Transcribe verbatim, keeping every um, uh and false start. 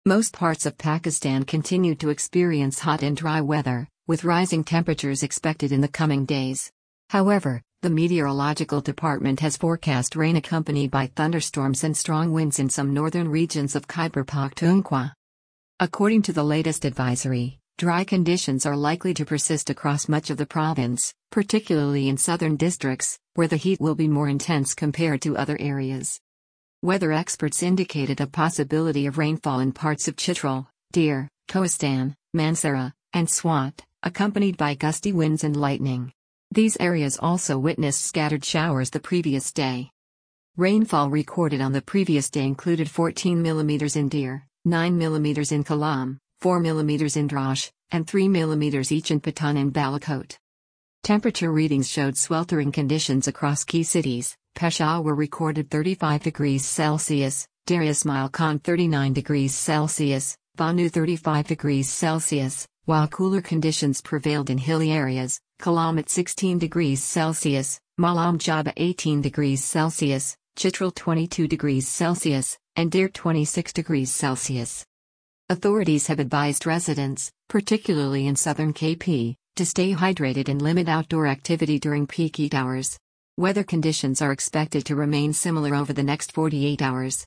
Most parts of Pakistan continue to experience hot and dry weather, with rising temperatures expected in the coming days. However, the meteorological department has forecast rain accompanied by thunderstorms and strong winds in some northern regions of Khyber Pakhtunkhwa. According to the latest advisory, dry conditions are likely to persist across much of the province, particularly in southern districts, where the heat will be more intense compared to other areas. Weather experts indicated a possibility of rainfall in parts of Chitral, Dir, Kohistan, Mansehra, and Swat, accompanied by gusty winds and lightning. These areas also witnessed scattered showers the previous day. Rainfall recorded on the previous day included fourteen millimeters in Dir, nine millimeters in Kalam, four millimeters in Drash, and three millimeters each in Patan and Balakot. Temperature readings showed sweltering conditions across key cities. Peshawar recorded thirty-five degrees Celsius, Dar Ismail Khan thirty-nine degrees Celsius, Bannu thirty-five degrees Celsius, while cooler conditions prevailed in hilly areas, Kalam at sixteen degrees Celsius, Malam Jaba eighteen degrees Celsius, Chitral twenty-two degrees Celsius, and Dir twenty-six degrees Celsius. Authorities have advised residents, particularly in southern K P, to stay hydrated and limit outdoor activity during peak heat hours. Weather conditions are expected to remain similar over the next forty-eight hours.